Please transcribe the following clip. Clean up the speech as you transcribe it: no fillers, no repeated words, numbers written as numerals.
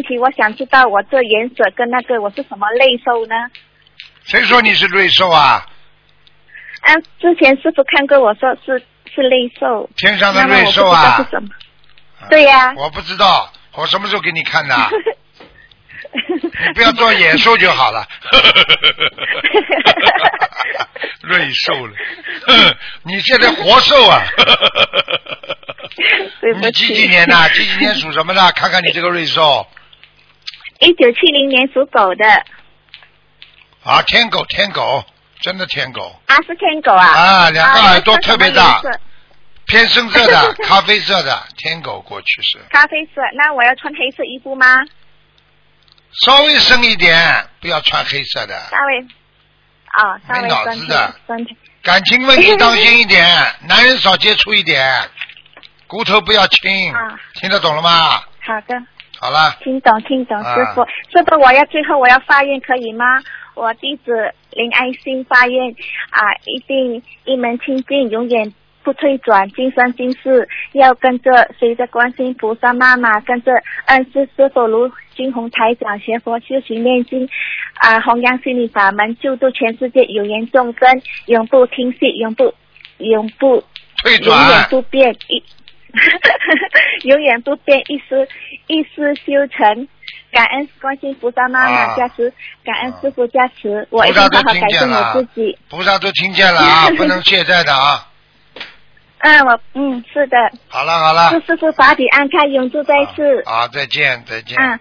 问题，我想知道我这颜色跟那个我是什么类兽呢？ 谁说你是瑞兽啊？ 之前师傅看过，我说是类兽。 天上的瑞兽啊？ 那么我不知道是什么？对呀。 我不知道，我什么时候给你看的？你不要做野兽就好了。瑞兽了，你现在活兽啊！ 对不起。 你几几年的？几几年属什么的？看看你这个瑞兽。 1970年属狗的。 啊，天狗，真的天狗。 是天狗啊。 啊，两个耳朵特别大，偏深色的，咖啡色的天狗过去是。 咖啡色，那我要穿黑色衣服吗？ 稍微深一点，不要穿黑色的。 稍微没脑子的。 深点。 感情问题当心一点，男人少接触一点，骨头不要轻。听得懂了吗？ 好的。 好了。 听懂，师傅，最后我要发愿可以吗？我弟子林爱心发愿一定一门清净，永远不退转，今生今世要跟着随着观世音菩萨妈妈，跟着恩师师父卢军宏台长学佛修行念经弘扬心理法门，救度全世界有缘众生，永不停息，永不退转， 永远不变永远不变，一丝修成。感恩观世音菩萨妈妈加持，感恩师父加持，我一定好好改正我自己。 菩萨都听见了啊，不能懈怠的啊。 是的。 好了。 祝师父法体安康，永驻在世。 再见。